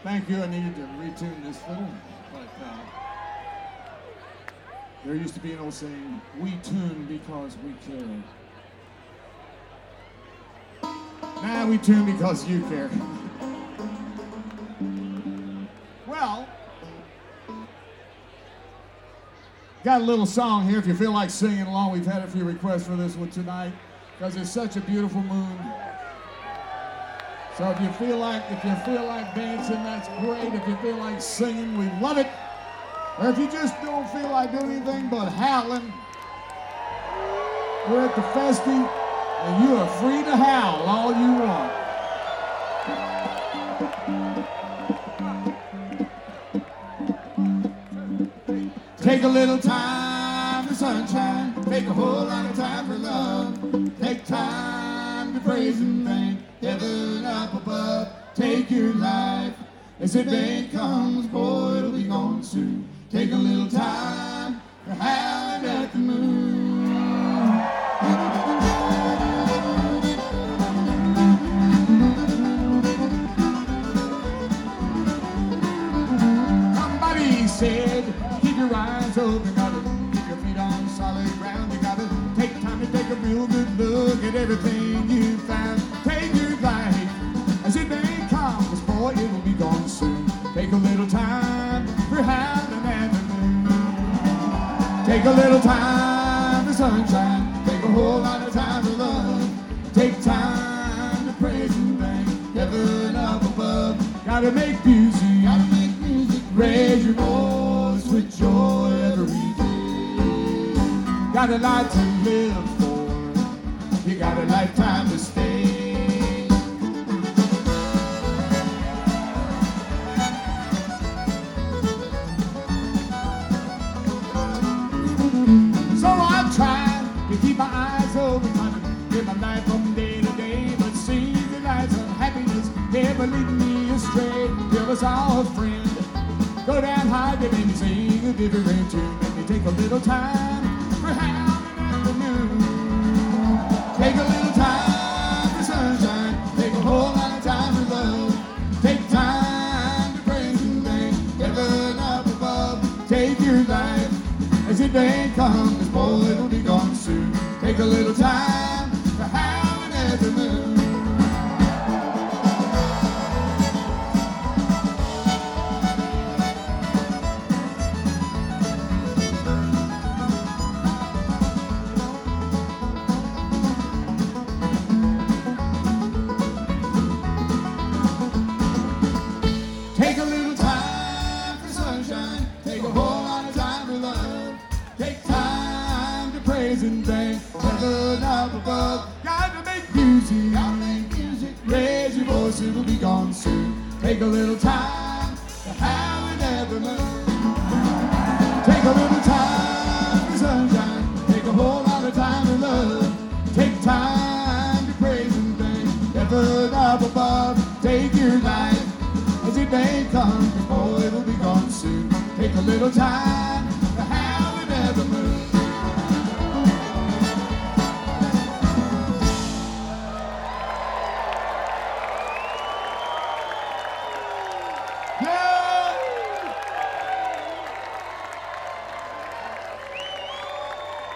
Thank you. I needed to retune this fiddle, but there used to be an old saying, "We tune because we care." Now we tune because you care. Well, got a little song here if you feel like singing along. We've had a few requests for this one tonight because it's such a beautiful moon. So if you feel like dancing, that's great. If you feel like singing, we love it. Or if you just don't feel like doing anything but howling, we're at the Festy, and you are free to howl all you want. Take a little time for sunshine. Take a whole lot of time for love. Take time to praise and thank heaven up above. Take your life as the day comes, boy, it'll be gone soon. Take a little time for howling at the moon. Somebody said, keep your eyes open, gotta keep your feet on solid ground. You gotta take time to take a real good look at everything you found. Take your life as it may come, 'cause boy, it will be gone soon. Take a little time for howling at the moon. Take a little time for sunshine. Take a whole lot of time for love. Take time to praise and thank heaven up above. Gotta make music, raise your voice with joy every day. Got a life to live for, you got a lifetime to stay. So I'm trying to keep my eyes open, trying to live my life from day to day, but see the lights of happiness never lead me astray. Give us all a friend. Go down high, they made me sing a different tune. Let me take a little time for howling at the moon. Take a little time for sunshine. Take a whole lot of time for love. Take time to praise and thank heaven up above. Take your life as it may come, 'cause boy, it'll be gone soon. Take a little time for howling at the moon. Take a little time for sunshine. Take a whole lot of time for love. Take time to praise and thank heaven up above. Gotta make music, raise your voice, it'll be gone soon. Take a little time to howling at the moon. Take a little time for sunshine. Take a whole lot of time for love. Take time to praise and thank heaven up above. Take your life as it may come, boy, it'll be gone soon. Take a little time